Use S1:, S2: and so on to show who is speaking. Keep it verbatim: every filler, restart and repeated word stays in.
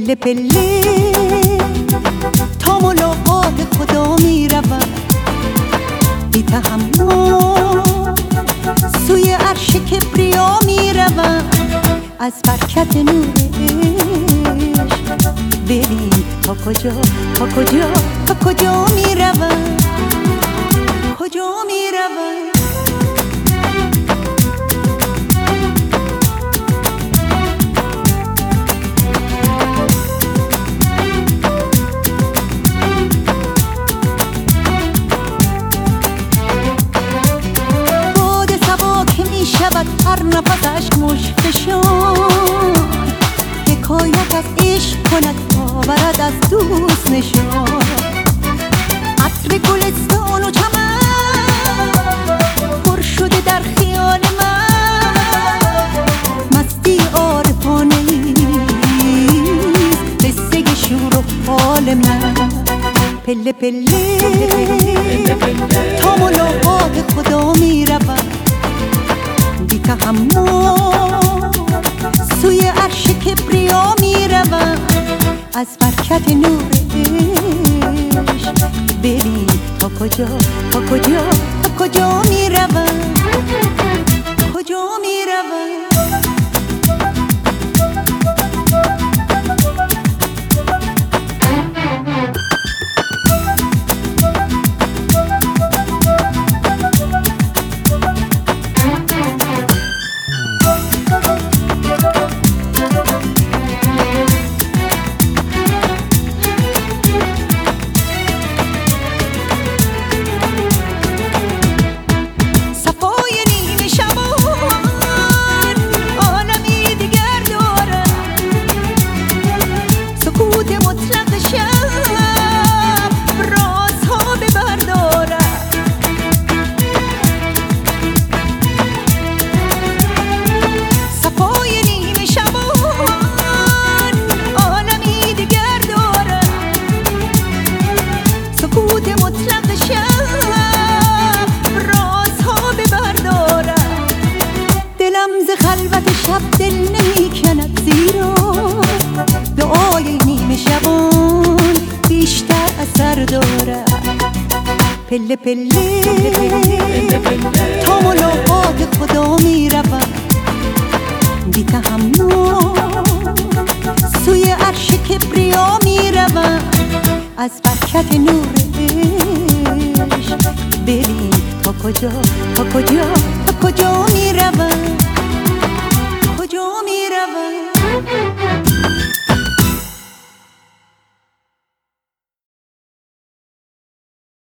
S1: پله پله تا ملاقات خدا میروم، بی تحمل سوی عرش کبریا میروم. از برکت نورش ببین تا کجا تا کجا تا کجا میروم، کجا میروم. شود هر نفسش مشکشان، حکایت از عشق کند آورد از دوست نشان. عطر گلستان و چمن پر شده در خیال من، مستی عارفانه ایست قصه شور و حال من. پله پله تا ملاقات خدا میروم، بی تحمل سوی عرش کبریا میروم. از برکت نورش ببین تا کجا تا کجا تا کجا میروم، کجا میروم. خلوت شب دل نمی کند، زیرا دعای نیمه شبان بیشتر اثر دارد. پله پله تا ملاقات خدا میروم، بی تحمل سوی عرش کبریا میروم. از برکت نورش ببین تا کجا تا کجا تا کجا میروم.